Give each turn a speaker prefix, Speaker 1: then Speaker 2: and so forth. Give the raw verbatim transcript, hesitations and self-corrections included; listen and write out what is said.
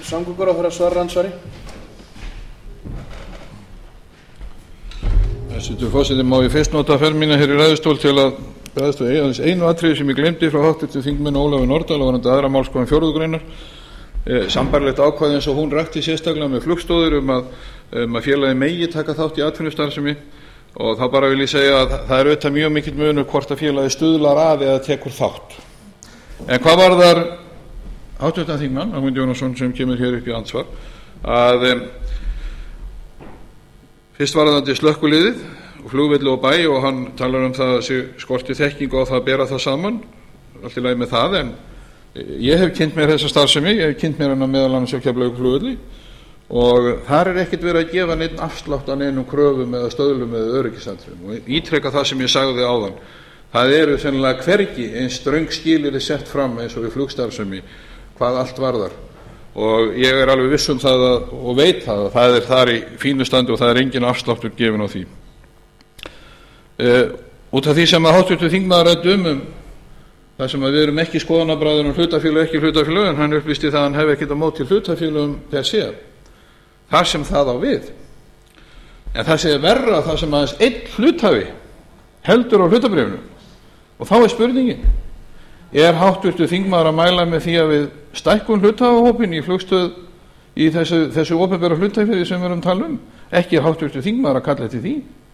Speaker 1: samgönguráðherra svarar andsvari.
Speaker 2: Hæstvirtur forseti, má ég fyrst nota ferð mína hér í ræðustól til að bregðast við aðeins einu atriði sem ég gleymdi frá háttvirtum þingmanni Ólafi Nordal og varðandi aðra málskoðun fjórðu greinar. E, sambærilegt ákvæði eins og hún rakti sérstaklega með Flugstoðir um að, um að félagi megi taka þátt í atvinnustarfsemi, og þá bara vil ég segja að það er auðvitað mjög mikill munur hvort að félagi stuðlar að eða tekur þátt. En hvað varðar háttvirtan þingmann Ögmund Jónasson sem kemur hér upp í andsvar, að um, fyrst varðandi slökkviliðið og flugvelli og bæ, og hann talar um það að skorti þekkingu á það að bera það saman, allt í lagi með það, en ég hef kynnt mér þessa starfsemi, ég hef kynnt mér hana meðal annars á Keflavíkurflugvelli, og þar er ekkert verið að gefa neinn afslátt af neinum kröfum eða stöðlum eða öryggisatriðum, og ítreka það sem ég sagði áðan. Það eru sennilega hvergi eins ströng skilyrði sett fram eins og við flugstarfsemi hvað allt varðar, og ég er alveg viss um það að, og veit það að það er þar í fínu standi og það er engin afsláttur gefin á því. Uh, út af því sem að háttvirtur þingmaður ræddi um, um það sem að við erum ekki skoðanabræður um hlutafélög, ekki hlutafélög, en hann upplýsti það að hann hef ekkert á móti hlutafélögum per se, þar sem það á við. En það sé verra það sem aðeins einn hluthafi heldur á hlutabréfinu, og þá er spurningin, er háttvirtur þingmaður að mæla með því að við stækkun hluthafahópinn í Flugstöð í þessu, þessu opinbera hlutafélaga sem við erum að tala um? Ekki er háttvirtur þingmaður að kalla eftir því.